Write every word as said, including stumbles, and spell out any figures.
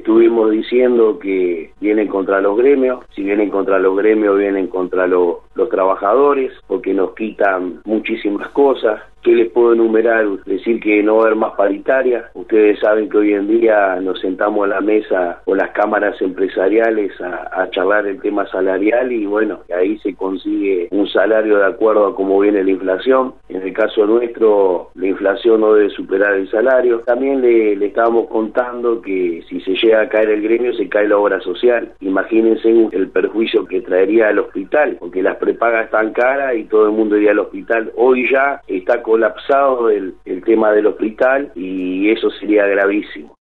estuvimos diciendo que vienen contra los gremios, si vienen contra los gremios vienen contra lo, los trabajadores, porque nos quitan muchísimas cosas. ¿Qué les puedo enumerar? Decir que no va a haber más paritaria. Ustedes saben que hoy en día nos sentamos a la mesa con las cámaras empresariales a, a charlar el tema salarial y bueno, ahí se consigue un salario de acuerdo a cómo viene la inflación. En el caso nuestro, la inflación no debe superar el salario. También le, le estábamos contando que si se llega a caer el gremio, se cae la obra social. Imagínense el perjuicio que traería al hospital, porque las prepagas están caras y todo el mundo iría al hospital. Hoy ya está colapsado el, el tema del hospital y eso sería gravísimo.